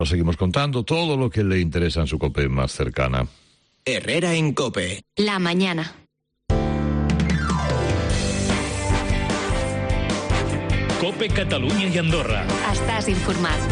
Os seguimos contando todo lo que le interesa en su COPE más cercana. Herrera en COPE. La mañana. COPE Catalunya i Andorra. Estàs informat.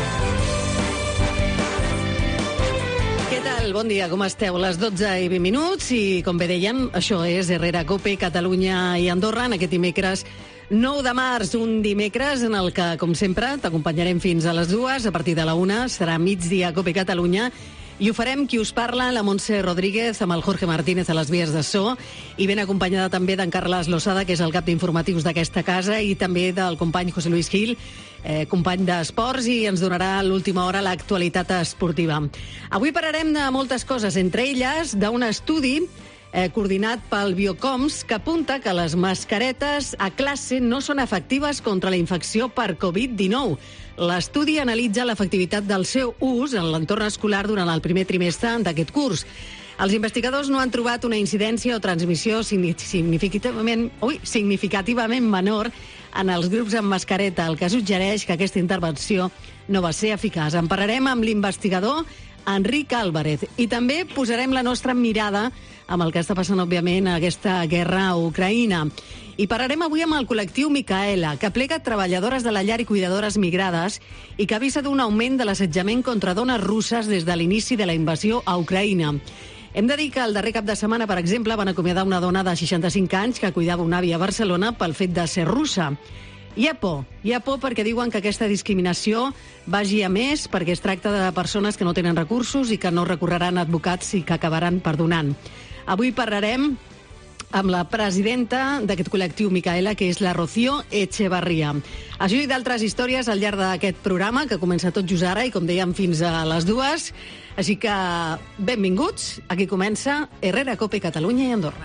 Què tal? Bon dia, com esteu? Les 12:20 i, com bé dèiem, això és Herrera COPE, Catalunya i Andorra, en aquest dimecres 9 de març, un dimecres en el que, com sempre, t'acompanyarem fins a les 2, a partir de la 1 serà migdia COPE Catalunya, i ho farem qui us parla, la Montse Rodríguez, amb el Jorge Martínez a les vies de so, i ben acompanyada també d'en Carles Losada, que és el cap d'informatius d'aquesta casa, i també del company José Luis Gil, company d'esports, i ens donarà a l'última hora l'actualitat esportiva. Avui parlarem de moltes coses, entre elles d'un estudi coordinat pel Biocoms que apunta que les mascaretes a classe no són efectives contra la infecció per Covid-19. L'estudi analitza l'efectivitat del seu ús en l'entorn escolar durant el primer trimestre d'aquest curs. Els investigadors no han trobat una incidència o transmissió significativament menor en els grups amb mascareta, el que suggereix que aquesta intervenció no va ser eficaç. En parlarem amb l'investigador Enric Álvarez i també posarem la nostra mirada amb el que està passant, òbviament, a aquesta guerra a Ucraïna. I parlarem avui amb el col·lectiu Micaela, que aplega treballadores de la llar i cuidadores migrades i que avisa d'un augment de l'assetjament contra dones russes des de l'inici de la invasió a Ucraïna. Hem de dir que el darrer cap de setmana, per exemple, van acomiadar una dona de 65 anys que cuidava un avi a Barcelona pel fet de ser russa. Hi ha por perquè diuen que aquesta discriminació vagi a més, perquè es tracta de persones que no tenen recursos i que no recorreran a advocats i que acabaran perdonant. Avui parlarem amb la presidenta d'aquest col·lectiu Micaela, que és la Rocío Echevarría. Això i d'altres històries al llarg d'aquest programa, que comença tot just ara i, com dèiem, fins a les 2. Així que, benvinguts. Aquí comença Herrera COPE Catalunya i Andorra.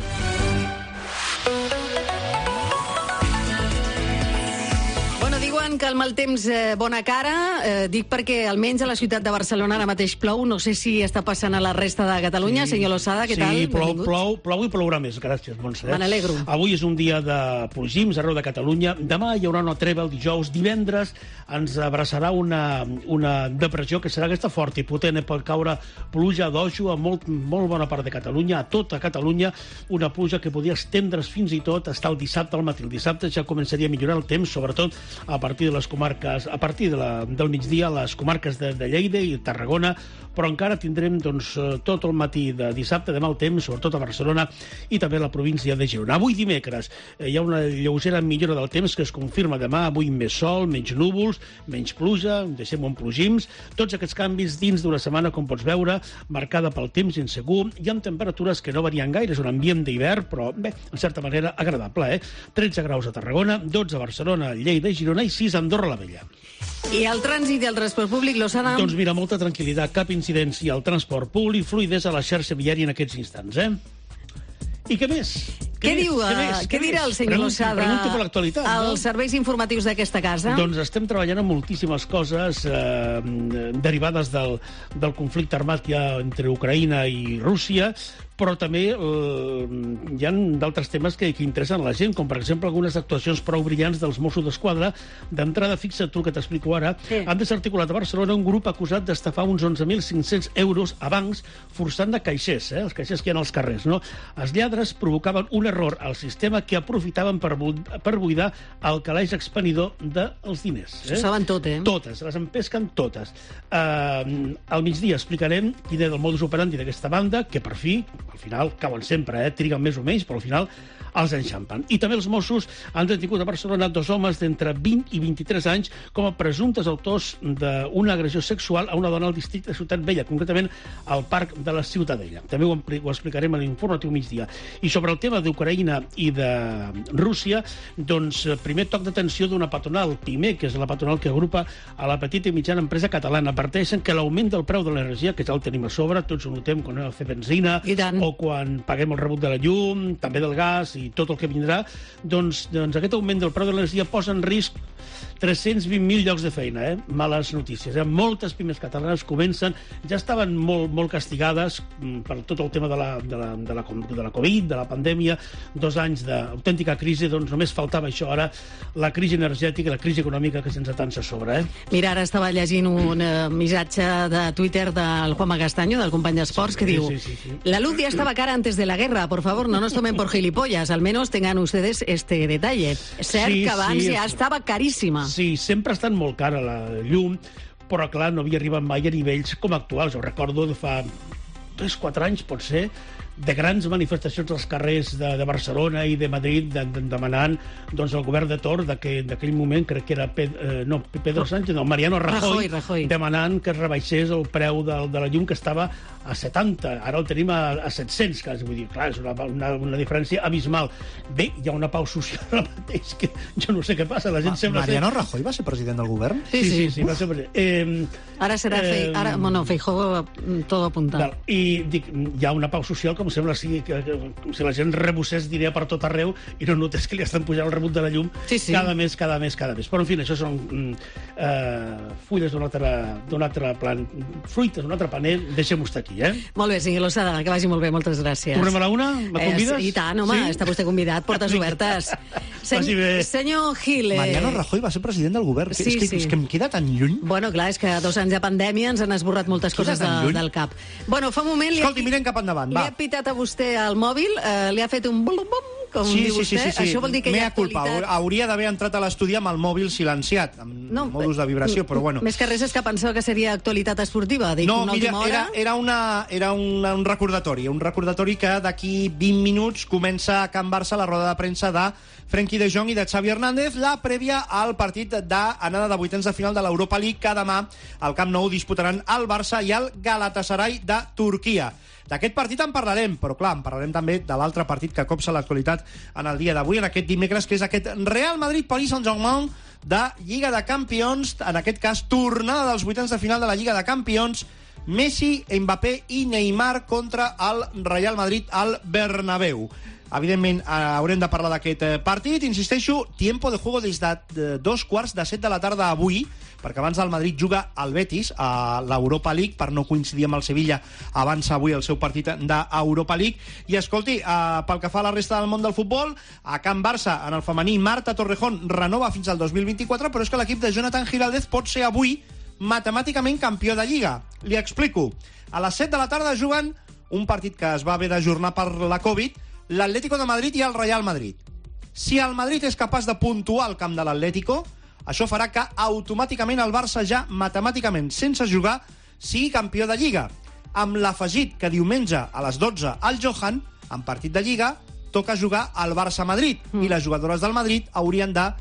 Diuen que el mal temps bona cara, dic perquè almenys a la ciutat de Barcelona ara mateix plou, no sé si està passant a la resta de Catalunya. Sí. Senyor Losada, què tal? Sí, plou i plourà més, gràcies, Montse. Me n'alegro. Avui és un dia de plogims arreu de Catalunya, demà hi haurà una treva el dijous, divendres ens abraçarà una depressió que serà aquesta forta i potent, pot caure pluja d'ojo a molt bona part de Catalunya, a tota Catalunya, una pluja que podria estendre's fins i tot estar el dissabte al matí. El dissabte ja començaria a millorar el temps, sobretot a partir de les comarques, a partir del migdia, les comarques de Lleida i Tarragona, però encara tindrem tot el matí de dissabte de mal temps, sobretot a Barcelona i també a la província de Girona. Avui dimecres hi ha una lleugera millora del temps que es confirma demà, avui més sol, menys núvols, menys pluja, deixem un plogims, tots aquests canvis dins d'una setmana, com pots veure, marcada pel temps insegur i amb temperatures que no varien gaire, és un ambient d'hivern, però bé, en certa manera agradable, 13 graus a Tarragona, 12 a Barcelona, Lleida i Girona i 6 a Andorra la Vella. I el trànsit i el transport públic, Losada? Doncs mira, molta tranquil·litat, cap incidència al transport públic, fluidesa a la xarxa viària en aquests instants, I què més? Què dirà el senyor Losada? Pregunto per l'actualitat. Els serveis informatius d'aquesta casa? Doncs estem treballant en moltíssimes coses derivades del conflicte armat que hi ha entre Ucraïna i Rússia, però també hi ha d'altres temes que interessen a la gent, com per exemple algunes actuacions prou brillants dels Mossos d'Esquadra. D'entrada, fixa't tu que t'explico ara, han desarticulat a Barcelona un grup acusat d'estafar uns 11.500 euros a bancs forçant de caixers, els caixers que hi ha als carrers, no? Els lladres provocaven un error al sistema que aprofitaven per buidar el calaix expendidor dels diners. Ho saben tot, Totes, les empesquen totes. Al migdia explicarem quin és el modus operandi d'aquesta banda, que per fi, al final, cauen sempre, triguen més o menys, però al final els enxampen. I també els Mossos han detingut a Barcelona 2 homes d'entre 20 i 23 anys com a presumptes autors d'una agressió sexual a una dona al districte de Ciutat Vella, concretament al Parc de la Ciutadella. També ho explicarem a l'informatiu migdia. I sobre el tema d'Ucraïna i de Rússia, doncs primer toc d'atenció d'una patronal, PIME, que és la patronal que agrupa a la petita i mitjana empresa catalana. Adverteixen que l'augment del preu de l'energia, que ja el tenim a sobre, tots ho notem quan anem a fer benzina o quan paguem el rebut de la llum, també del gas i tot el que vindrà, doncs aquest augment del preu de l'energia posa en risc 320.000 llocs de feina, males notícies. Moltes pimes catalanes comencen, ja estaven molt castigades per tot el tema de la Covid, de la pandèmia, 2 anys d'autèntica crisi, doncs només faltava això ara, la crisi energètica i la crisi econòmica que se'ns atansa a sobre. Mira, ara estava llegint un missatge de Twitter del Juanma Castaño, del company d'Esports, que diu: la luz ya estaba cara antes de la guerra, por favor, no nos tomen por gilipollas, al menos tengan ustedes este detalle. Cert que abans ja estava caríssima. Sí, sempre ha estat molt cara la llum, però clar, no havia arribat mai a nivells com actuals. Jo recordo de fa 3-4 anys, potser, de grans manifestacions als carrers de Barcelona i de Madrid demanant doncs, el govern de Torn d'aquell moment, crec que era Pedro Sánchez, Mariano Rajoy, demanant que es rebaixés el preu de la llum, que estava a 70, ara el tenim a 700, quasi. Vull dir, clar, és una diferència abismal. Bé, hi ha una pau social ara mateix, que jo no sé què passa, la gent sembla... Mariano Rajoy va ser president del govern? Sí, va ser president. Ara serà Feijóo tot apuntat. I dic, hi ha una pau social com sembla com si la gent rebossés diner per tot arreu i no notés que li estan pujant el rebut de la llum cada mes. Però, en fi, això són fulles d'un altre plan, fruites d'un altre panell. Deixem-ho estar aquí, Molt bé, senyor Losada, que vagi molt bé, moltes gràcies. Tornem a la una? Me convides? I tant, home, està vostè convidat, portes obertes. Senyor Gil... Mariano Rajoy va ser president del govern. És que em queda tan lluny. Bueno, clar, és que 2 anys de pandèmia ens han esborrat moltes coses del cap. Bueno, fa un moment... Escolti, mirem cap endavant, va. Li ha pitat a vostè al mòbil, li ha fet un bum-bum, com diu vostè. Això vol dir que hi ha actualitat. Hauria d'haver entrat a l'estudi amb el mòbil silenciat, amb modus de vibració, però bueno. Més que res és que pensava que seria actualitat esportiva. No, mira, era un recordatori que d'aquí 20 minuts comença a Can Barça la roda de premsa de Frenkie de Jong i de Xavi Hernández, la prèvia al partit d'anada de vuitens de final de l'Europa League, que demà al Camp Nou disputaran el Barça i el Galatasaray de Turquia. D'aquest partit en parlarem, però clar, en parlarem també de l'altre partit que copsa l'actualitat en el dia d'avui, en aquest dimecres, que és aquest Real Madrid-Paris Saint-Germain de Lliga de Campions, en aquest cas tornada dels vuitens de final de la Lliga de Campions, Messi, Mbappé i Neymar contra el Real Madrid al Bernabéu. Evidentment, haurem de parlar d'aquest partit. Insisteixo, tiempo de juego des de 2:15 de la tarda avui, perquè abans el Madrid juga al Betis a l'Europa League, per no coincidir amb el Sevilla, avança avui el seu partit d'Europa League. I escolti, pel que fa a la resta del món del futbol, a Can Barça, en el femení, Marta Torrejón renova fins al 2024, però és que l'equip de Jonathan Giraldez pot ser avui matemàticament campió de Lliga. Li explico. A les 7 de la tarda juguen un partit que es va haver d'ajornar per la Covid, l'Atlético de Madrid i el Real Madrid. Si el Madrid és capaç de puntuar al camp de l'Atlético, això farà que automàticament el Barça ja matemàticament, sense jugar, sigui campió de Lliga. Amb l'afegit que diumenge a les 12 al Johan, en partit de Lliga, toca jugar al Barça-Madrid i les jugadores del Madrid haurien de,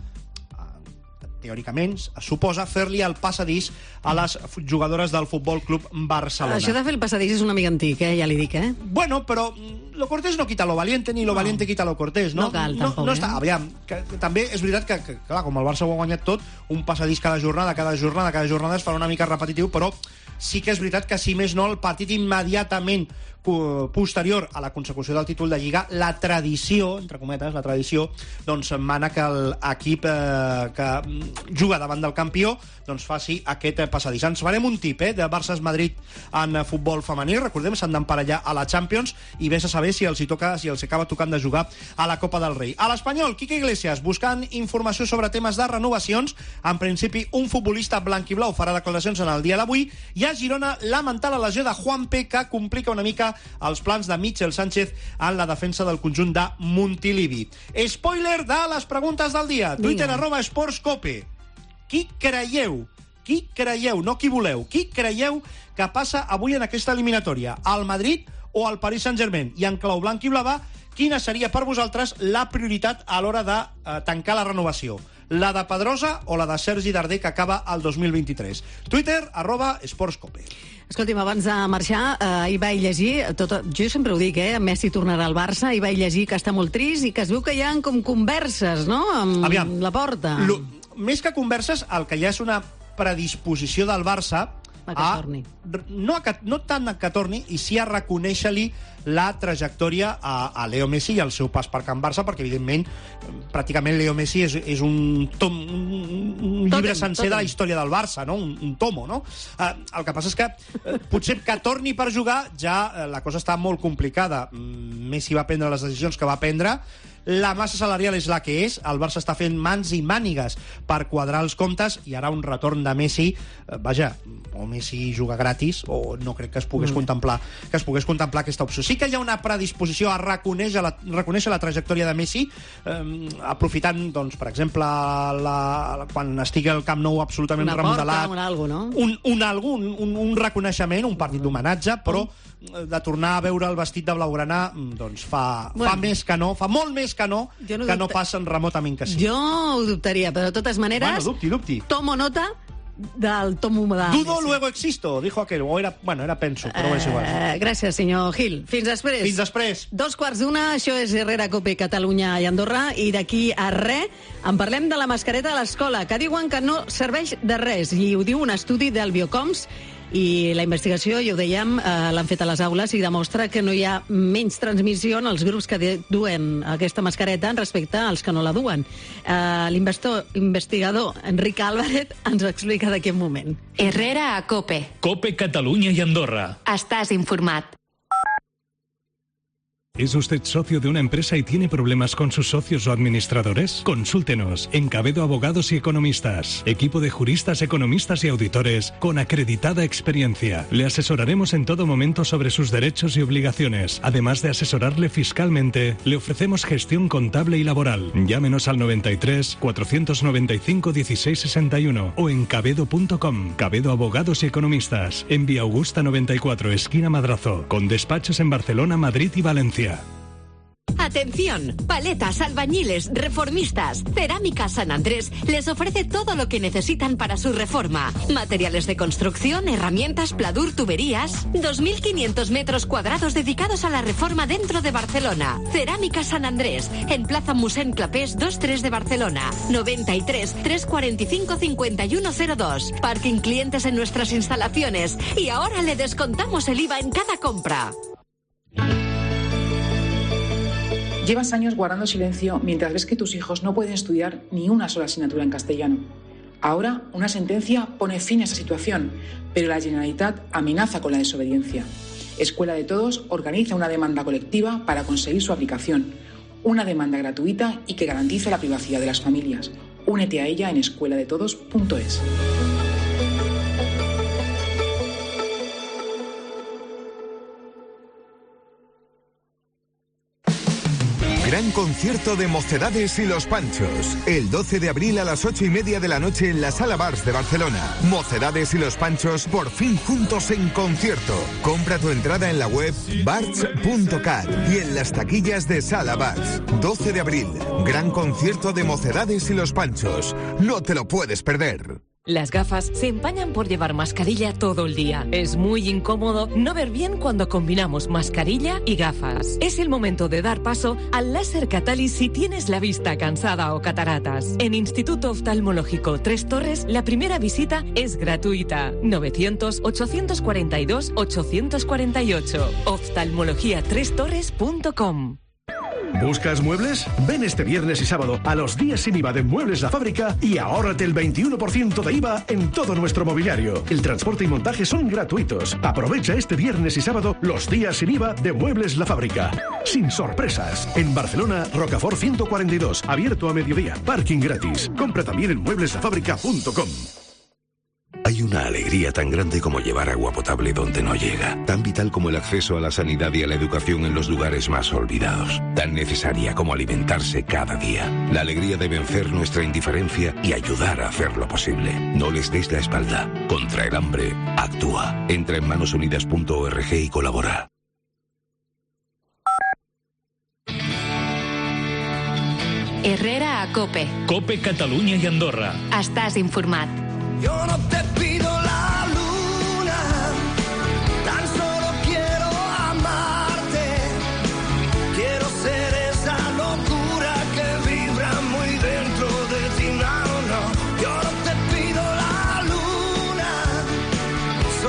teòricament, es suposa, fer-li el passadís a les jugadores del Futbol Club Barcelona. Això de fer el passadís és una mica antic, ja li dic, Bueno, però lo cortés no quita lo valiente, ni lo valiente quita lo cortés, no? No cal, tampoc, no està, aviam, que també és veritat que, clar, com el Barça ho ha guanyat tot, un passadís cada jornada es farà una mica repetitiu, però sí que és veritat que, si més no, el partit immediatament posterior a la consecució del títol de Lliga, la tradició, entre cometes, doncs mana que l'equip que juga davant del campió doncs faci aquest passadís. Ens farem un tip de Barça-Madrid en futbol femení. Recordem, s'han d'emparellar a la Champions i vés a saber si els acaba tocant de jugar a la Copa del Rei. A l'Espanyol, Quique Iglesias, buscant informació sobre temes de renovacions. En principi, un futbolista blanquiblau farà declaracions en el dia d'avui. I a Girona, lamentar la lesió de Juanpe, que complica una mica els plans de Michel Sánchez en la defensa del conjunt de Montilivi. Spoiler de les preguntes del dia. Twitter, @esportscope. Qui creieu, no qui voleu, qui creieu que passa avui en aquesta eliminatòria? El Madrid o el Paris Saint-Germain? I en clau blanc i blava, quina seria per vosaltres la prioritat a l'hora de tancar la renovació? La de Pedrosa o la de Sergi Darder, que acaba el 2023? Twitter, @esportscope. Escolti'm, abans de marxar, ahir vaig llegir, jo sempre ho dic, Messi tornarà al Barça, ahir vaig llegir que està molt trist i que es veu que hi ha com converses, no?, amb la porta. Més que converses, el que hi ha és una predisposició del Barça no tant a que torni, i sí a reconèixer-li la trajectòria a Leo Messi i el seu pas per Can Barça, perquè, evidentment, pràcticament Leo Messi és un llibre sencer de la història del Barça, no? Un tomo, no? El que passa és que potser que torni per jugar ja la cosa està molt complicada. Messi va prendre les decisions que va prendre, la massa salarial és la que és, el Barça està fent mans i mànigues per quadrar els comptes, i ara un retorn de Messi, vaja, o Messi juga gratis, o no crec que es pogués contemplar aquesta opció. Sí que hi ha una predisposició a reconèixer la trajectòria de Messi, aprofitant, doncs, per exemple, quan estigui el Camp Nou absolutament remodelat, un reconeixement, un partit d'homenatge, però de tornar a veure el vestit de blaugrana, doncs fa més que no, fa molt més que no passen remotament que sí. Jo ho dubtaria, però de totes maneres... Bueno, dubti. Tomo nota del tomo de Dudo, Messi. luego existo, dijo aquel. O era penso, però és igual. Gràcies, senyor Gil. Fins després. Fins després. 2:15, això és Herrera, Cope, Catalunya i Andorra, i d'aquí a res en parlem de la mascareta a l'escola, que diuen que no serveix de res, i ho diu un estudi del Biocoms, i la investigació, ja ho dèiem, l'han fet a les aules i demostra que no hi ha menys transmissió en els grups que duen aquesta mascareta respecte als que no la duen. L'investigador Enric Álvarez ens ho explica d'aquí un moment. Herrera a Cope. Cope Catalunya i Andorra. Estàs informat. ¿Es usted socio de una empresa y tiene problemas con sus socios o administradores? Consúltenos en Cabedo Abogados y Economistas. Equipo de juristas, economistas y auditores con acreditada experiencia. Le asesoraremos en todo momento sobre sus derechos y obligaciones. Además de asesorarle fiscalmente, le ofrecemos gestión contable y laboral. Llámenos al 93 495 1661 o en cabedo.com. Cabedo Abogados y Economistas. En Vía Augusta 94, esquina Madrazo. Con despachos en Barcelona, Madrid y Valencia. Atención, paletas, albañiles, reformistas. Cerámica San Andrés les ofrece todo lo que necesitan para su reforma. Materiales de construcción, herramientas, pladur, tuberías. 2.500 metros cuadrados dedicados a la reforma dentro de Barcelona. Cerámica San Andrés, en Plaza Mossèn Clapés 23 de Barcelona. 93 345 5102. Parking clientes en nuestras instalaciones. Y ahora le descontamos el IVA en cada compra. Llevas años guardando silencio mientras ves que tus hijos no pueden estudiar ni una sola asignatura en castellano. Ahora, una sentencia pone fin a esa situación, pero la Generalitat amenaza con la desobediencia. Escuela de Todos organiza una demanda colectiva para conseguir su aplicación. Una demanda gratuita y que garantice la privacidad de las familias. Únete a ella en escueladetodos.es. Gran concierto de Mocedades y Los Panchos. El 12 de abril a las 8:30 de la noche en la Sala Bars de Barcelona. Mocedades y Los Panchos por fin juntos en concierto. Compra tu entrada en la web bars.cat y en las taquillas de Sala Bars. 12 de abril. Gran concierto de Mocedades y Los Panchos. No te lo puedes perder. Las gafas se empañan por llevar mascarilla todo el día. Es muy incómodo no ver bien cuando combinamos mascarilla y gafas. Es el momento de dar paso al láser Catalyst si tienes la vista cansada o cataratas. En Instituto Oftalmológico Tres Torres, la primera visita es gratuita. 900-842-848. Oftalmologiatrestorres.com. ¿Buscas muebles? Ven este viernes y sábado a los días sin IVA de Muebles La Fábrica y ahórrate el 21% de IVA en todo nuestro mobiliario. El transporte y montaje son gratuitos. Aprovecha este viernes y sábado los días sin IVA de Muebles La Fábrica. Sin sorpresas. En Barcelona, Rocafort 142, abierto a mediodía. Parking gratis. Compra también en muebleslafábrica.com. Hay una alegría tan grande como llevar agua potable donde no llega, tan vital como el acceso a la sanidad y a la educación en los lugares más olvidados, tan necesaria como alimentarse cada día. La alegría de vencer nuestra indiferencia y ayudar a hacerlo posible. No les des la espalda. Contra el hambre, actúa. Entra en manosunidas.org y colabora. Herrera a Cope. Cope Catalunya i Andorra. Estàs informat. Yo no te pido la luna, tan solo quiero amarte. Quiero ser esa locura que vibra muy dentro de ti, no, no. Yo no te pido la luna,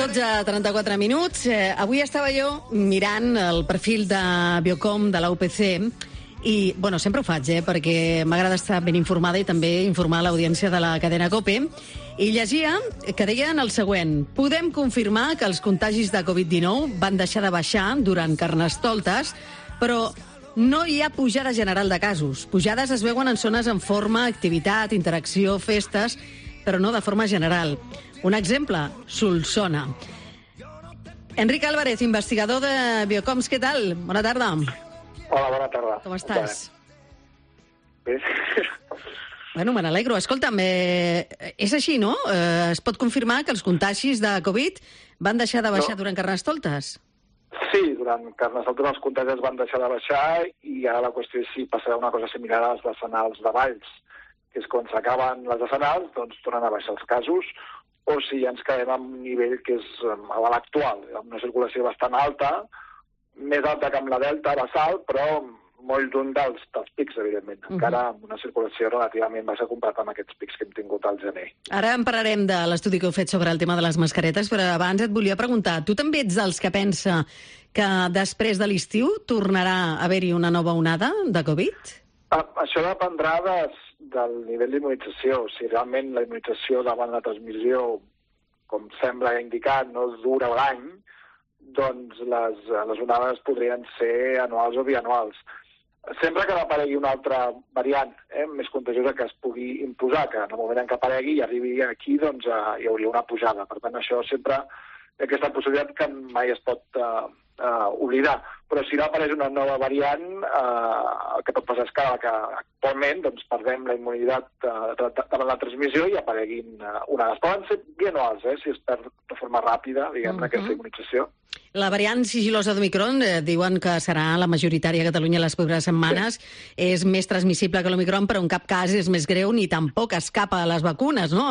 12:34 minuts. Avui estava jo mirant el perfil de Biocom de la UPC i, bueno, sempre ho faig, perquè m'agrada estar ben informada i també informar l'audiència de la cadena COPE. I llegia que deien el següent: podem confirmar que els contagis de Covid-19 van deixar de baixar durant Carnestoltes, però no hi ha pujada general de casos. Pujades es veuen en zones amb forma, activitat, interacció, festes, però no de forma general. Un exemple, Solsona. Enric Álvarez, investigador de Biocoms, què tal? Bona tarda. Hola, bona tarda. Com estàs? Bé. Bueno, me n'alegro. Escolta'm, és així, no? Es pot confirmar que els contagis de Covid van deixar de baixar durant Carnestoltes? Sí, durant Carnestoltes els contagis van deixar de baixar i ara la qüestió és si passarà una cosa similar a les decenals de Valls, que és quan s'acaben les decenals, doncs tornen a baixar els casos, o si ens quedem en un nivell que és l'actual, amb una circulació bastant alta, més alta que amb la Delta, basal, però molt lluny dels pics, evidentment. Encara amb una circulació relativament baixa comparat amb aquests pics que hem tingut al gener. Ara en parlarem de l'estudi que heu fet sobre el tema de les mascaretes, però abans et volia preguntar, tu també ets dels que pensa que després de l'estiu tornarà a haver-hi una nova onada de Covid? Això dependrà del nivell d'immunització. Si realment la immunització davant la transmissió, com sembla indicar, no dura l'any, doncs les onades podrien ser anuals o bianuals. Sempre que aparegui una altra variant més contagiosa que es pugui imposar, que en el moment en què aparegui i arribi aquí, doncs hi hauria una pujada. Per tant, això sempre hi ha aquesta possibilitat que mai es pot oblidar. Però si no apareix una nova variant, el que pot passar és que actualment doncs, perdem la immunitat davant la transmissió i apareguin onades. Poden ser bianuals, si es perd de forma ràpida, diguem, aquesta immunització. La variant sigilosa d'Omicron, diuen que serà la majoritària a Catalunya les properes setmanes, és més transmissible que l'Omicron, però en cap cas és més greu ni tampoc escapa a les vacunes, no?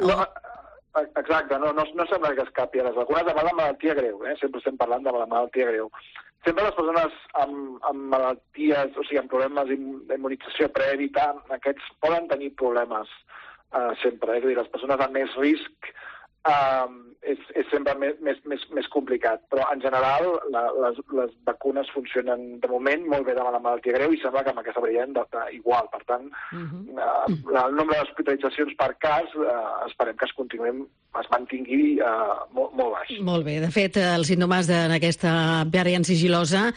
Exacte, no sembla que escapi a les vacunes, davant la malaltia greu, sempre estem parlant de la malaltia greu. Sempre les persones amb malalties, o sigui, amb problemes d'immunització prèvia, aquests poden tenir problemes sempre, és a dir, les persones amb més risc és sempre més complicat, però en general les vacunes funcionen de moment molt bé davant la malaltia greu i sembla que amb aquesta variant igual. Per tant, el nombre d'hospitalitzacions per cas esperem que es mantingui molt baix. Molt bé. De fet, els símptomes d'aquesta variant sigilosa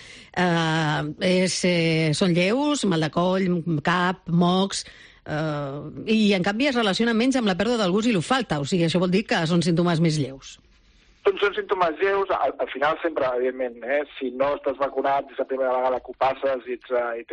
són lleus, mal de coll, cap, mocs, i en canvi es relaciona menys amb la pèrdua del gust i l'olfacte, o sigui, això vol dir que són símptomes més lleus. Són símptomes lleus, al final sempre, evidentment, si no estàs vacunat, és la primera vegada que ho passes i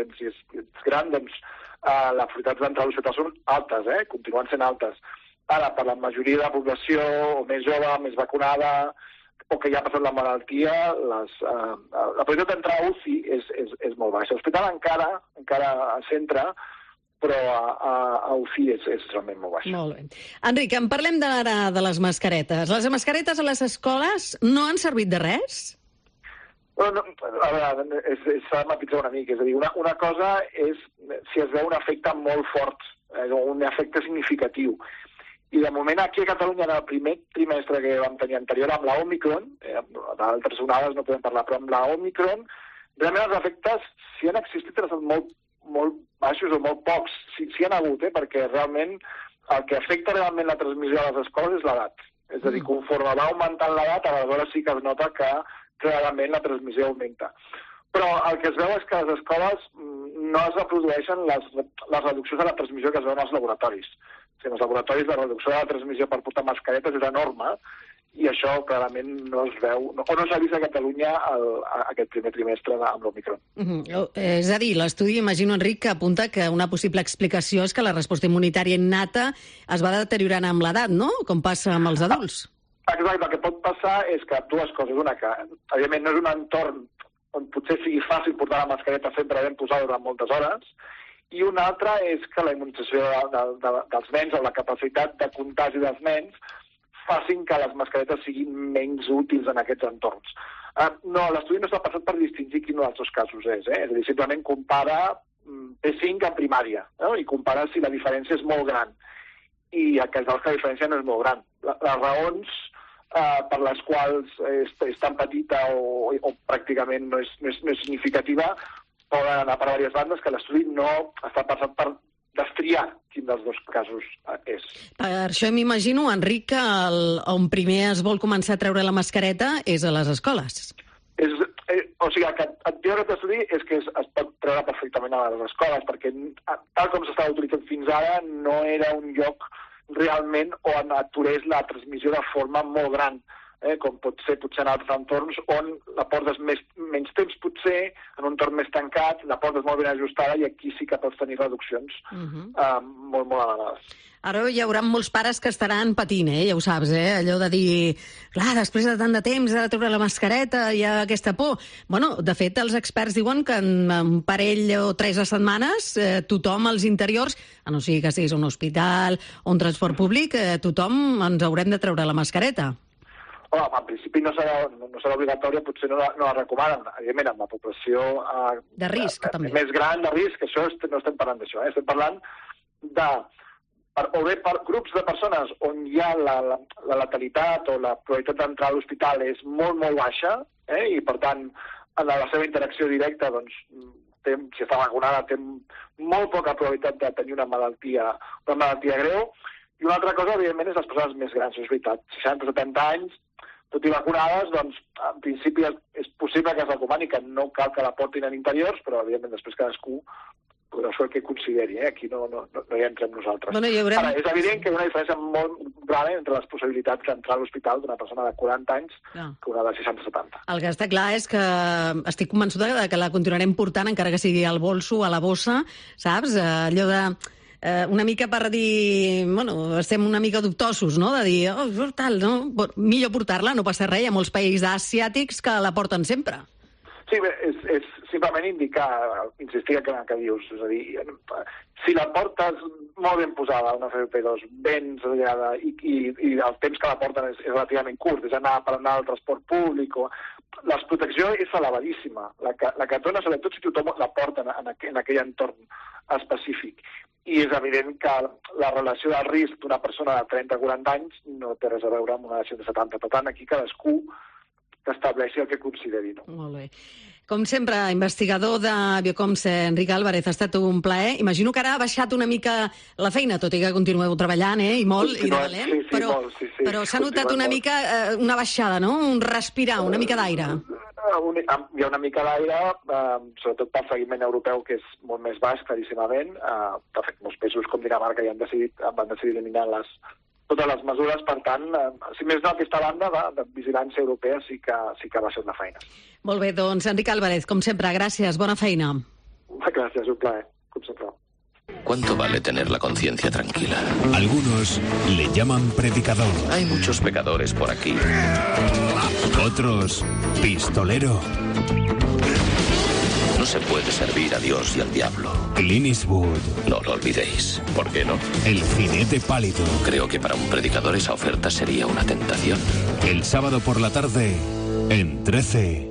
ets gran, doncs les probabilitats d'entrar a l'hospital són altes, continuen sent altes. Ara, per la majoria de la població, o més jove, més vacunada, o que ja ha passat la malaltia, la probabilitat d'entrar a UCI és molt baixa. L'hospital encara centra, però a UCI és realment molt baix. Molt bé. Enric, en parlem ara de les mascaretes. Les mascaretes a les escoles no han servit de res? Bueno, a veure, s'ha de matisar una mica. És a dir, una cosa és si es veu un efecte molt fort, un efecte significatiu. I de moment aquí a Catalunya, en el primer trimestre que vam tenir anterior amb la Omicron, d'altres onades no podem parlar, però amb la Omicron, realment els efectes, si han existit, han estat molt baixos o molt pocs, si hi han hagut, perquè realment el que afecta realment la transmissió a les escoles és l'edat. És a dir, conforme va augmentant l'edat, aleshores sí que es nota que clarament la transmissió augmenta. Però el que es veu és que a les escoles no es reprodueixen les reduccions de la transmissió que es veuen als laboratoris. O sigui, als laboratoris la reducció de la transmissió per portar mascaretes és enorme, i això clarament no es veu, o no s'ha vist a Catalunya aquest primer trimestre amb l'Omicron. És a dir, l'estudi, imagino, Enric, que apunta que una possible explicació és que la resposta immunitària innata es va deteriorant amb l'edat, no? Com passa amb els adults. Exacte, el que pot passar és que dues coses. Una, que evidentment no és un entorn on potser sigui fàcil portar la mascareta sempre ben posada durant moltes hores, i una altra és que la immunització dels nens o la capacitat de contagi dels nens facin que les mascaretes siguin menys útils en aquests entorns. No, l'estudi no està passat per distingir quin dels dos casos és. És a dir, simplement compara P5 en primària, i compara si la diferència és molt gran. I el cas dels que la diferència no és molt gran. Les raons per les quals és tan petita o pràcticament no és significativa, poden anar per diverses bandes, que l'estudi no està pensat per destriar quin dels dos casos és. Per això m'imagino, Enric, que on primer es vol començar a treure la mascareta és a les escoles. O sigui, el que et diu aquest estudi és que es pot treure perfectament a les escoles, perquè tal com s'estava utilitzant fins ara no era un lloc realment on aturés la transmissió de forma molt gran, com pot ser potser en altres entorns on la portes menys temps potser, en un entorn més tancat, la porta és molt ben ajustada i aquí sí que pots tenir reduccions molt, molt elevades. Ara hi haurà molts pares que estaran patint, ja ho saps, allò de dir, clar, després de tant de temps de treure la mascareta hi ha aquesta por. Bueno, de fet, els experts diuen que en un parell o 3 setmanes tothom als interiors, a no sigui que siguis un hospital o un transport públic, tothom ens haurem de treure la mascareta. Home, en principi no serà obligatòria, potser no la recomanen, evidentment, amb la població de risc, també. Més gran de risc, això no estem parlant d'això, estem parlant de o bé per grups de persones on hi ha la letalitat o la probabilitat d'entrar a l'hospital és molt, molt baixa, i per tant, en la seva interacció directa, doncs, si està vacunada, té molt poca probabilitat de tenir una malaltia greu. I una altra cosa, evidentment, és les persones més grans, és veritat. 60-70 anys, tot i vacunades, doncs, en principi és possible que es recomani que no cal que la portin en interiors, però, evidentment, després cadascú podrà fer el que consideri, aquí no hi entrem nosaltres. Bueno, Ara, és evident que hi ha una diferència molt gran entre les possibilitats d'entrar a l'hospital d'una persona de 40 anys que una de 60-70. El que està clar és que estic convençuda que la continuarem portant, encara que sigui al bolso, a la bossa, saps? Allò de una mica per dir, bueno, estem una mica dubtosos, no?, de dir, tal, no? Millor portar-la, no passa res, hi ha molts països asiàtics que la porten sempre. Sí, és simplement indicar, insistir que dius, és a dir, si la portes molt ben posada, una FFP2, ben sellada, i el temps que la porten és relativament curt, és anar per anar al transport públic, la protecció és elevadíssima. La que et dona, sobretot si tothom la porta en aquell entorn específic. I és evident que la relació de risc d'una persona de 30-40 anys no té res a veure amb una de 170. Per tant, aquí cadascú que estableixi el que consideri. No? Molt bé. Com sempre, investigador de Biocoms, Enric Álvarez, ha estat un plaer. Imagino que ara ha baixat una mica la feina, tot i que continueu treballant, i molt, i de valent, però s'ha notat una mica una baixada, no? Un respirar, una mica d'aire. Hi ha una mica d'aire, sobretot pel seguiment europeu, que és molt més baix, claríssimament. De fet, molts països com Dinamarca ja van decidir eliminar totes les mesures, per tant, si més no, aquesta banda de vigilància europea sí que va ser una feina. Molt bé, doncs, Enric Álvarez, com sempre, gràcies, bona feina. Gràcies, un plaer, com sempre. ¿Cuánto vale tener la conciencia tranquila? Algunos le llaman predicador. Hay muchos pecadores por aquí. Otros, pistolero. No se puede servir a Dios y al diablo. Clint Eastwood. No lo olvidéis. ¿Por qué no? El jinete pálido. Creo que para un predicador esa oferta sería una tentación. El sábado por la tarde, en 13.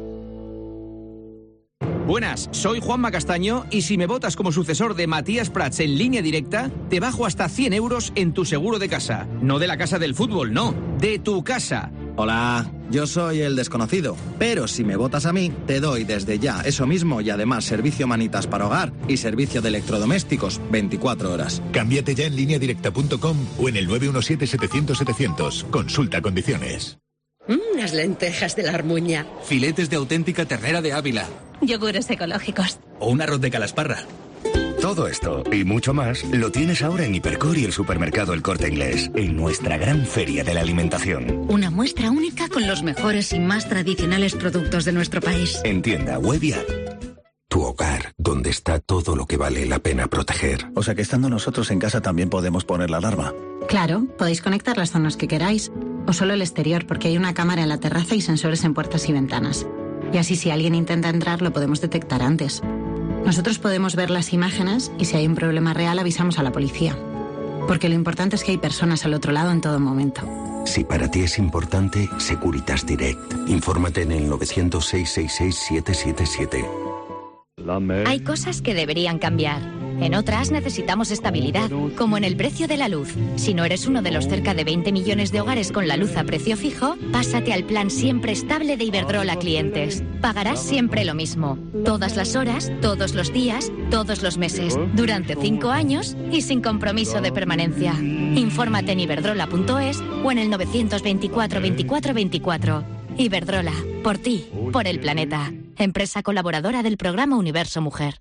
Buenas, soy Juanma Castaño y si me votas como sucesor de Matías Prats en Línea Directa, te bajo hasta 100 euros en tu seguro de casa. No de la casa del fútbol, no, de tu casa. Hola, yo soy el desconocido, pero si me votas a mí, te doy desde ya eso mismo y además servicio manitas para hogar y servicio de electrodomésticos 24 horas. Cámbiate ya en lineadirecta.com o en el 917-700-700. Consulta condiciones. Unas lentejas de la Armuña. Filetes de auténtica ternera de Ávila. Yogures ecológicos. O un arroz de calasparra. Todo esto y mucho más lo tienes ahora en Hipercor y el supermercado El Corte Inglés, en nuestra gran feria de la alimentación. Una muestra única con los mejores y más tradicionales productos de nuestro país. En tienda, web y app. Tu hogar, donde está todo lo que vale la pena proteger. O sea que estando nosotros en casa también podemos poner la alarma. Claro, podéis conectar las zonas que queráis, o solo el exterior, porque hay una cámara en la terraza y sensores en puertas y ventanas. Y así si alguien intenta entrar lo podemos detectar antes. Nosotros podemos ver las imágenes y si hay un problema real avisamos a la policía. Porque lo importante es que hay personas al otro lado en todo momento. Si para ti es importante, Securitas Direct. Infórmate en el 900-666-777. Hay cosas que deberían cambiar. En otras necesitamos estabilidad, como en el precio de la luz. Si no eres uno de los cerca de 20 millones de hogares con la luz a precio fijo, pásate al plan siempre estable de Iberdrola Clientes. Pagarás siempre lo mismo, todas las horas, todos los días, todos los meses, durante 5 años y sin compromiso de permanencia. Infórmate en iberdrola.es o en el 924 24 24. Iberdrola, por ti, por el planeta. Empresa colaboradora del programa Universo Mujer.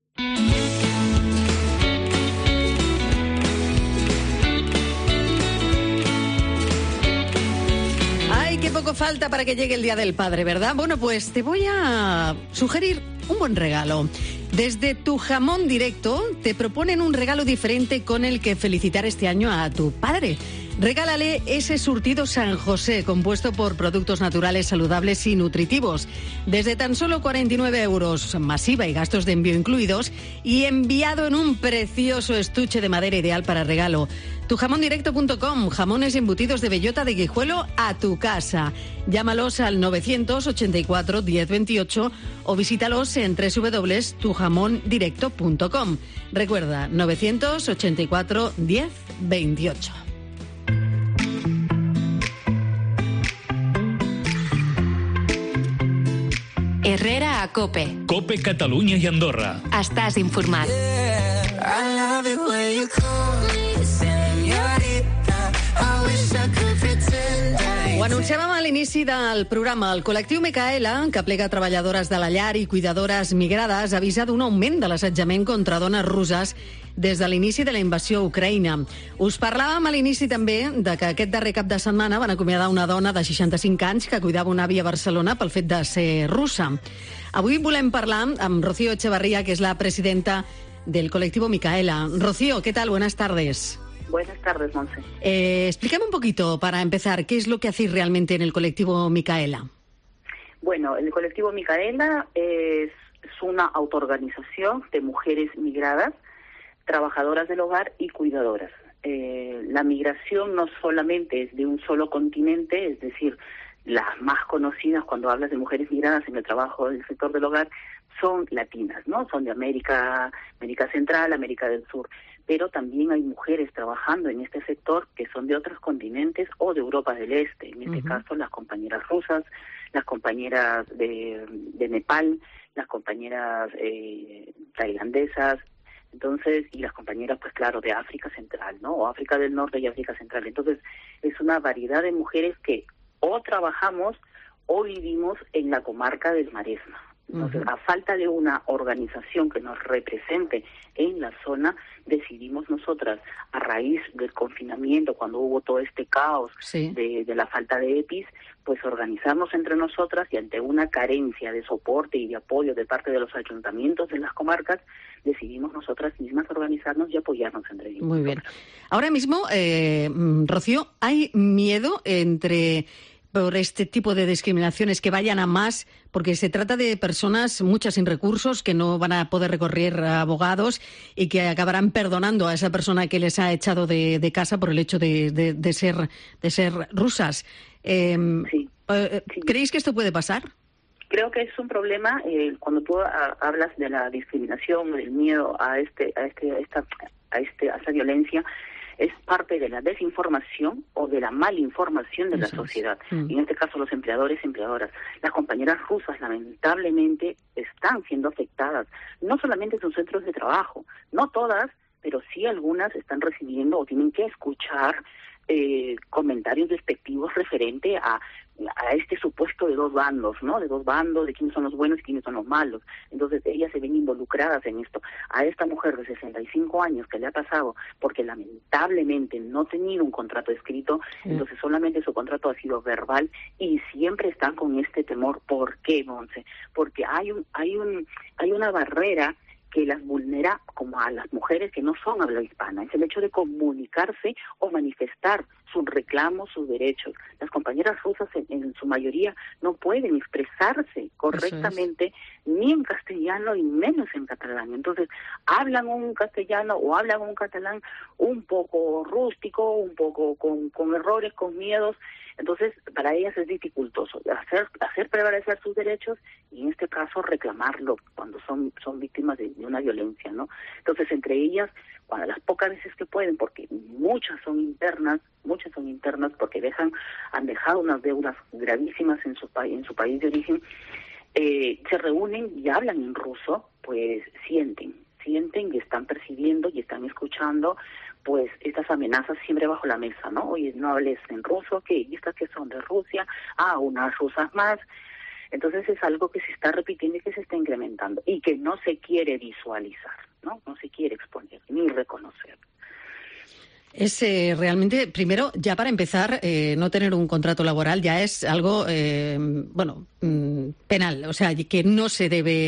Ay, qué poco falta para que llegue el Día del Padre, ¿verdad? Bueno, pues te voy a sugerir un buen regalo. Desde Tu Jamón Directo te proponen un regalo diferente con el que felicitar este año a tu padre. Regálale ese surtido San José, compuesto por productos naturales, saludables y nutritivos. Desde tan solo 49 euros, masiva y gastos de envío incluidos, y enviado en un precioso estuche de madera ideal para regalo. Tujamondirecto.com, jamones embutidos de bellota de Guijuelo a tu casa. Llámalos al 984 1028 o visítalos en www.tujamondirecto.com. Recuerda, 984 1028. Herrera a Cope. Cope Catalunya i Andorra. Estàs informat. Ho anunciàvem a l'inici del programa. El col·lectiu Micaela, que plega treballadores de la llar i cuidadores migrades, avisa d'un augment de l'assetjament contra dones russes des de l'inici de la invasió a Ucraïna. Us parlàvem a l'inici també de que aquest darrer cap de setmana van acomiadar una dona de 65 anys que cuidava una àvia a Barcelona pel fet de ser russa. Avui volem parlar amb Rocío Echevarría, que és la presidenta del colectivo Micaela. Rocío, ¿qué tal? Buenas tardes. Buenas tardes, Monse. Explícame un poquito, para empezar, ¿qué es lo que hacéis realmente en el colectivo Micaela? Bueno, el colectivo Micaela es una autoorganización de mujeres migradas, trabajadoras del hogar y cuidadoras. La migración no solamente es de un solo continente, es decir, las más conocidas cuando hablas de mujeres migradas en el trabajo del sector del hogar son latinas, ¿no? Son de América Central, América del Sur. Pero también hay mujeres trabajando en este sector que son de otros continentes o de Europa del Este. En este caso, las compañeras rusas, las compañeras de Nepal, las compañeras tailandesas, entonces, y las compañeras, pues claro, de África Central, ¿no? O África del Norte y África Central. Entonces, es una variedad de mujeres que o trabajamos o vivimos en la comarca del Maresma. Entonces, a falta de una organización que nos represente en la zona, decidimos nosotras, a raíz del confinamiento, cuando hubo todo este caos de la falta de EPIs, pues organizarnos entre nosotras y ante una carencia de soporte y de apoyo de parte de los ayuntamientos de las comarcas, decidimos nosotras mismas organizarnos y apoyarnos entre ellos. Muy bien. Ahora mismo, Rocío, ¿hay miedo por este tipo de discriminaciones que vayan a más? Porque se trata de personas, muchas sin recursos, que no van a poder recorrer a abogados y que acabarán perdonando a esa persona que les ha echado de casa por el hecho de ser rusas. ¿Creéis que esto puede pasar? Creo que es un problema cuando tú hablas de la discriminación, del miedo a esta violencia. Es parte de la desinformación o de la malinformación de la sociedad. En este caso, los empleadores y empleadoras. Las compañeras rusas, lamentablemente, están siendo afectadas. No solamente en sus centros de trabajo, no todas, pero sí algunas están recibiendo o tienen que escuchar comentarios despectivos referente a este supuesto de dos bandos, ¿no? De dos bandos, de quiénes son los buenos y quiénes son los malos. Entonces ellas se ven involucradas en esto. A esta mujer de 65 años que le ha pasado porque lamentablemente no ha tenido un contrato escrito, entonces solamente su contrato ha sido verbal y siempre están con este temor. ¿Por qué, Monse? Porque hay una barrera que las vulnera como a las mujeres que no son habla hispana. Es el hecho de comunicarse o manifestar sus reclamos, sus derechos. Las compañeras rusas en su mayoría no pueden expresarse correctamente ni en castellano y menos en catalán. Entonces hablan un castellano o hablan un catalán un poco rústico, un poco con errores, con miedos. Entonces para ellas es dificultoso hacer prevalecer sus derechos y en este caso reclamarlo cuando son víctimas de una violencia, ¿no? Entonces entre ellas, cuando las pocas veces que pueden, porque muchas son internas porque han dejado unas deudas gravísimas en su país de origen, se reúnen y hablan en ruso, pues sienten y están percibiendo y están escuchando pues estas amenazas siempre bajo la mesa, ¿no? Oye, no hables en ruso, ¿qué? ¿Y estas que son de Rusia? Unas rusas más. Entonces es algo que se está repitiendo y que se está incrementando y que no se quiere visualizar, ¿no? No se quiere exponer ni reconocer. Es realmente, primero, ya para empezar, no tener un contrato laboral ya es algo, penal. O sea, que no se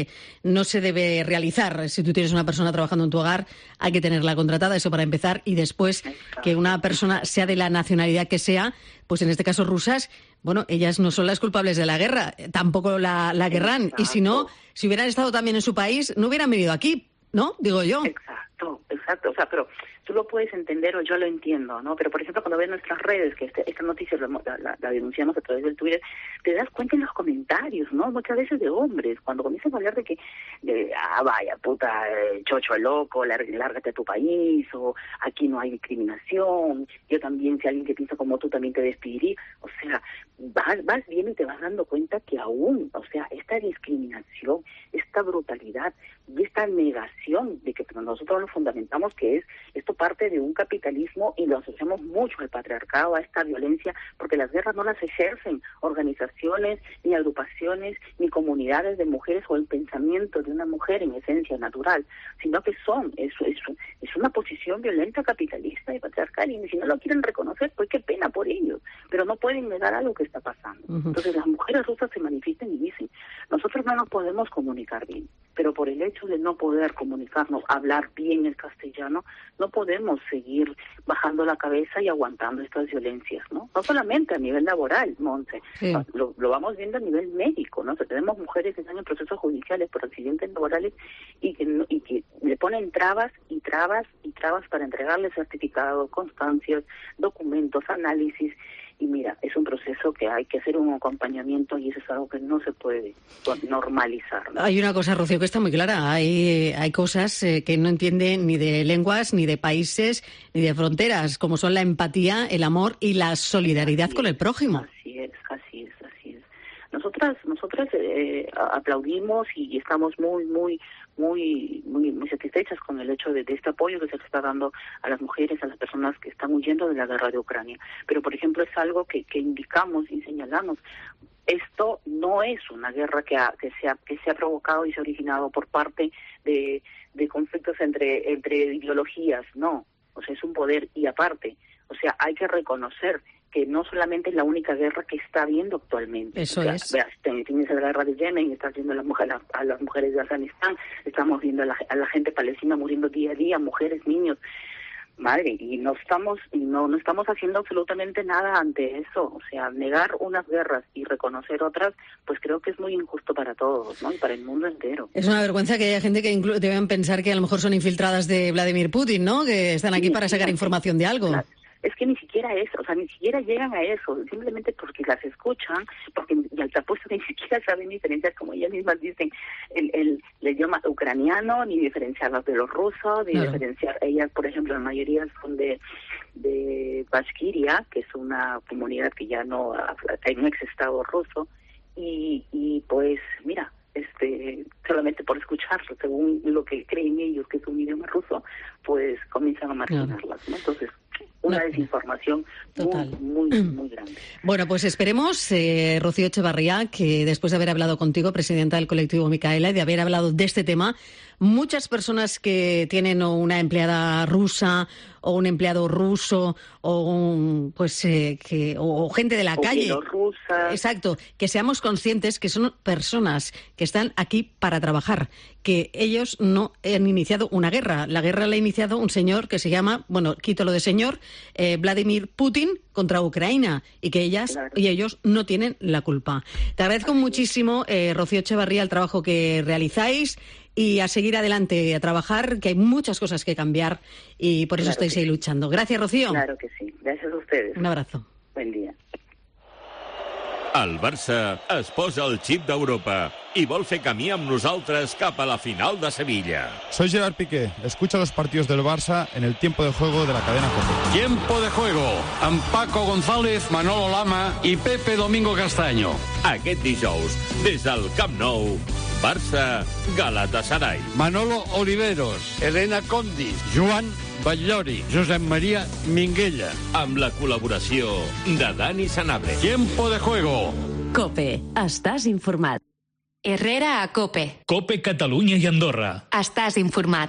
debe realizar. Si tú tienes una persona trabajando en tu hogar, hay que tenerla contratada, eso para empezar. Y después, que una persona sea de la nacionalidad que sea, pues en este caso rusas, bueno, ellas no son las culpables de la guerra, tampoco la querrán. Y si no, si hubieran estado también en su país, no hubieran venido aquí, ¿no? Digo yo. Exacto. O sea, pero tú lo puedes entender o yo lo entiendo, ¿no? Pero, por ejemplo, cuando ves nuestras redes, que esta noticia la denunciamos a través del Twitter, te das cuenta en los comentarios, ¿no? Muchas veces de hombres, cuando comienzan a hablar de que, vaya, puta, chocho loco, lárgate a tu país, o aquí no hay discriminación, yo también, si alguien que piensa como tú, también te despediría. O sea, vas viendo y te vas dando cuenta que aún, o sea, esta discriminación, esta brutalidad y esta negación de que nosotros lo fundamentamos, que es esto parte de un capitalismo y lo asociamos mucho al patriarcado, a esta violencia, porque las guerras no las ejercen organizaciones, ni agrupaciones, ni comunidades de mujeres o el pensamiento de una mujer en esencia natural, sino que es una posición violenta capitalista y patriarcal, y si no lo quieren reconocer, pues qué pena por ellos, pero no pueden negar algo que está pasando. Entonces las mujeres rusas se manifiestan y dicen, nosotros no nos podemos comunicar bien, pero por el hecho de no poder comunicarnos, hablar bien el castellano, no podemos seguir bajando la cabeza y aguantando estas violencias, ¿no? No solamente a nivel laboral, Montse, lo vamos viendo a nivel médico, ¿no? O sea, tenemos mujeres que están en procesos judiciales por accidentes laborales y que le ponen trabas para entregarles certificados, constancias, documentos, análisis. Y mira, es un proceso que hay que hacer un acompañamiento y eso es algo que no se puede normalizar, ¿no? Hay una cosa, Rocío, que está muy clara. Hay cosas que no entienden ni de lenguas, ni de países, ni de fronteras, como son la empatía, el amor y la solidaridad con el prójimo. Así es. Nosotras aplaudimos y estamos muy satisfechas con el hecho de este apoyo que se le está dando a las mujeres, a las personas que están huyendo de la guerra de Ucrania. Pero, por ejemplo, es algo que indicamos y señalamos. Esto no es una guerra que se ha provocado y se ha originado por parte de conflictos entre ideologías, no. O sea, es un poder y aparte. O sea, hay que reconocer que no solamente es la única guerra que está habiendo actualmente. Eso es. Veas, tienes la guerra de Yemen, estás viendo a las mujeres de Afganistán, estamos viendo a la gente palestina muriendo día a día, mujeres, niños. Madre, y no estamos haciendo absolutamente nada ante eso. O sea, negar unas guerras y reconocer otras, pues creo que es muy injusto para todos, ¿no? Y para el mundo entero. Es una vergüenza que haya gente que deben pensar que a lo mejor son infiltradas de Vladimir Putin, ¿no? Que están aquí para sacar información de algo. Claro. Es que ni siquiera eso, o sea, ni siquiera llegan a eso, simplemente porque las escuchan, porque ya te apuesto que ni siquiera saben diferenciar, como ellas mismas dicen, el idioma ucraniano, ni diferenciarlos de los rusos, ni diferenciar, ellas, por ejemplo, la mayoría son de Bashkiria, que es una comunidad que ya no hay un ex-estado ruso, y pues, mira, solamente por escucharlo, según lo que creen ellos que es un idioma ruso, pues comienzan a marginarlas, ¿no? Entonces, una desinformación muy grande. Bueno, pues esperemos, Rocío Echevarría, que después de haber hablado contigo, presidenta del colectivo Micaela, y de haber hablado de este tema, muchas personas que tienen una empleada rusa o un empleado ruso o o gente de la calle, exacto, que seamos conscientes que son personas que están aquí para trabajar, que ellos no han iniciado una guerra. La guerra la ha iniciado un señor que se llama, bueno, quito lo de señor, Vladimir Putin contra Ucrania y que ellas y ellos no tienen la culpa. Te agradezco muchísimo, Rocío Echevarría, el trabajo que realizáis y a seguir adelante, a trabajar, que hay muchas cosas que cambiar y por eso estáis ahí luchando. Gracias, Rocío. Claro que sí. Gracias a ustedes. Un abrazo. Buen día. El Barça es posa el xip d'Europa i vol fer camí amb nosaltres cap a la final de Sevilla. Soy Gerard Piqué. Escucha los partidos del Barça en el tiempo de juego de la cadena COPE. Tiempo de juego amb Paco González, Manolo Lama i Pepe Domingo Castaño. Aquest dijous, des del Camp Nou, Barça Galatasaray. Manolo Oliveros, Elena Condis, Joan Batllori, Josep María Minguella. Amb la col·laboració de Dani Sanabria. Tiempo de juego. COPE. Estàs informat. Herrera a COPE. COPE Catalunya i Andorra. Estàs informat.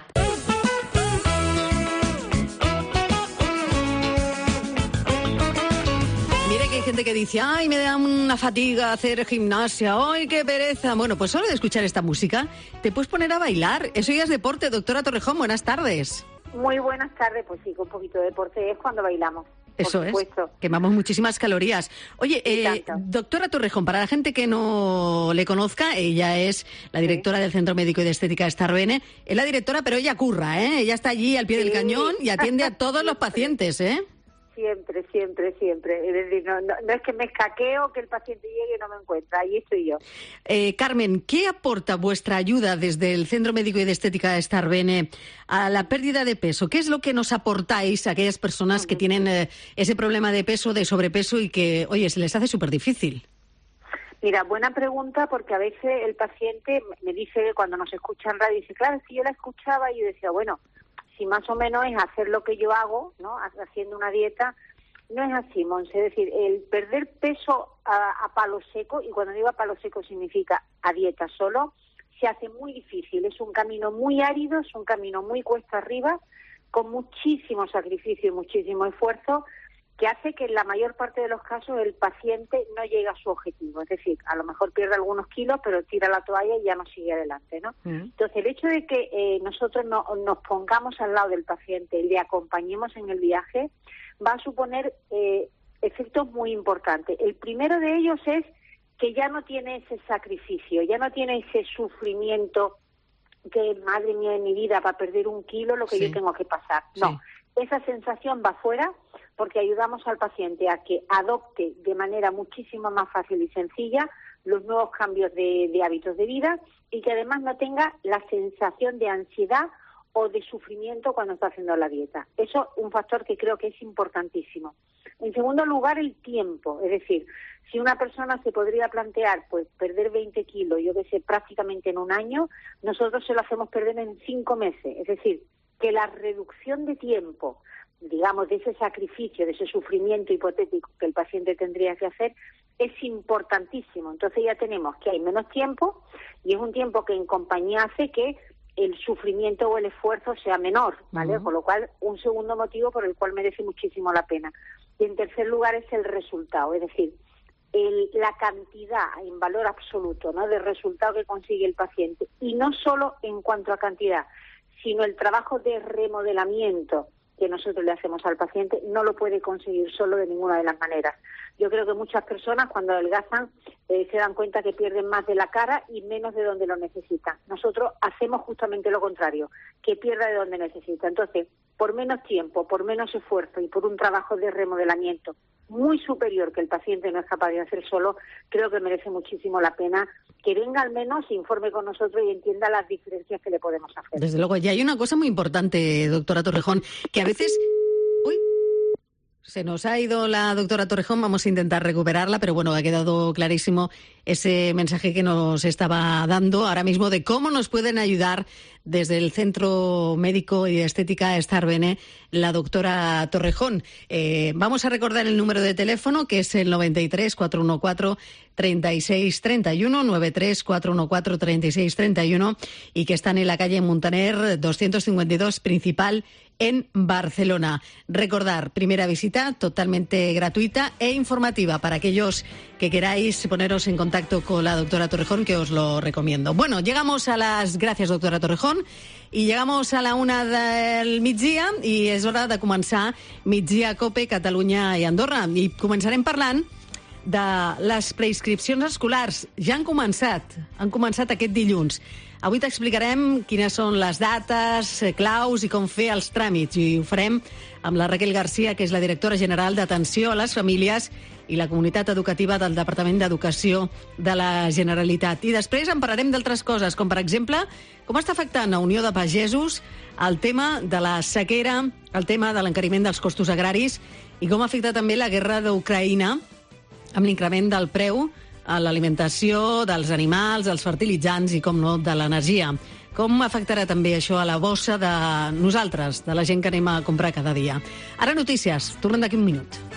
Mire que hay gente que dice, ay, me da una fatiga hacer gimnasia, ay, qué pereza. Bueno, pues solo de escuchar esta música te puedes poner a bailar. Eso ya es deporte. Doctora Torrejón, buenas tardes. Muy buenas tardes, pues sí, con un poquito de deporte es cuando bailamos. Eso es, quemamos muchísimas calorías. Oye, doctora Torrejón, para la gente que no le conozca, ella es la directora del Centro Médico y de Estética Starbene. Es la directora, pero ella curra, ¿eh? Ella está allí al pie del cañón y atiende a todos los pacientes, ¿eh? Siempre, siempre, siempre. Es decir, no es que me escaqueo, que el paciente llegue y no me encuentra. Ahí estoy yo. Carmen, ¿qué aporta vuestra ayuda desde el Centro Médico y de Estética Starbene a la pérdida de peso? ¿Qué es lo que nos aportáis a aquellas personas que tienen ese problema de peso, de sobrepeso y que, oye, se les hace súper difícil? Mira, buena pregunta, porque a veces el paciente me dice, cuando nos escucha en radio, dice, claro, si yo la escuchaba y yo decía, bueno, si más o menos es hacer lo que yo hago, ¿no? Haciendo una dieta, no es así, Monse. Es decir, el perder peso a palo seco, y cuando digo a palo seco significa a dieta solo, se hace muy difícil. Es un camino muy árido, es un camino muy cuesta arriba, con muchísimo sacrificio y muchísimo esfuerzo, que hace que en la mayor parte de los casos el paciente no llegue a su objetivo. Es decir, a lo mejor pierde algunos kilos, pero tira la toalla y ya no sigue adelante, ¿no? Entonces, el hecho de que nosotros nos pongamos al lado del paciente y le acompañemos en el viaje va a suponer efectos muy importantes. El primero de ellos es que ya no tiene ese sacrificio, ya no tiene ese sufrimiento que, madre mía de mi vida, para perder un kilo lo que yo tengo que pasar. No, esa sensación va fuera, porque ayudamos al paciente a que adopte de manera muchísimo más fácil y sencilla los nuevos cambios de hábitos de vida y que además no tenga la sensación de ansiedad o de sufrimiento cuando está haciendo la dieta. Eso es un factor que creo que es importantísimo. En segundo lugar, el tiempo. Es decir, si una persona se podría plantear pues perder 20 kilos, yo que sé, prácticamente en un año, nosotros se lo hacemos perder en 5 meses. Es decir, que la reducción de tiempo, digamos, de ese sacrificio, de ese sufrimiento hipotético que el paciente tendría que hacer, es importantísimo. Entonces ya tenemos que hay menos tiempo y es un tiempo que en compañía hace que el sufrimiento o el esfuerzo sea menor, ¿vale? Con lo cual, un segundo motivo por el cual merece muchísimo la pena. Y en tercer lugar es el resultado, es decir, la cantidad en valor absoluto, ¿no?, de resultado que consigue el paciente. Y no solo en cuanto a cantidad, sino el trabajo de remodelamiento que nosotros le hacemos al paciente no lo puede conseguir solo de ninguna de las maneras. Yo creo que muchas personas cuando adelgazan se dan cuenta que pierden más de la cara y menos de donde lo necesitan. Nosotros hacemos justamente lo contrario, que pierda de donde necesita. Entonces, por menos tiempo, por menos esfuerzo y por un trabajo de remodelamiento muy superior que el paciente no es capaz de hacer solo, creo que merece muchísimo la pena que venga al menos, se informe con nosotros y entienda las diferencias que le podemos hacer. Desde luego, y hay una cosa muy importante, doctora Torrejón, que a veces... Uy, se nos ha ido la doctora Torrejón, vamos a intentar recuperarla, pero bueno, ha quedado clarísimo ese mensaje que nos estaba dando ahora mismo de cómo nos pueden ayudar desde el Centro Médico y de Estética Starbene la doctora Torrejón. Vamos a recordar el número de teléfono, que es el 93 414 3631, 93 414 3631, y que están en la calle Muntaner 252 Principal en Barcelona. Recordar, primera visita totalmente gratuita e informativa para aquellos que queráis poneros en contacto con la doctora Torrejón, que os lo recomiendo. Bueno, llegamos a las... Gracias, doctora Torrejón. I llegamos a la 1 del migdia i és hora de començar Migdia Cope, Catalunya i Andorra. I començarem parlant de les preinscripcions escolars. Ja han començat aquest dilluns. Avui t'explicarem quines són les dates, claus i com fer els tràmits. I ho farem amb la Raquel Garcia, que és la directora general d'Atenció a les Famílies i la Comunitat Educativa del Departament d'Educació de la Generalitat. I després en parlarem d'altres coses, com per exemple com està afectant a Unió de Pagesos el tema de la sequera, el tema de l'encariment dels costos agraris i com afecta també la guerra d'Ucraïna amb l'increment del preu a l'alimentació dels animals, dels fertilitzants i, com no, de l'energia. Com afectarà també això a la bossa de nosaltres, de la gent que anem a comprar cada dia. Ara notícies. Tornem d'aquí un minut.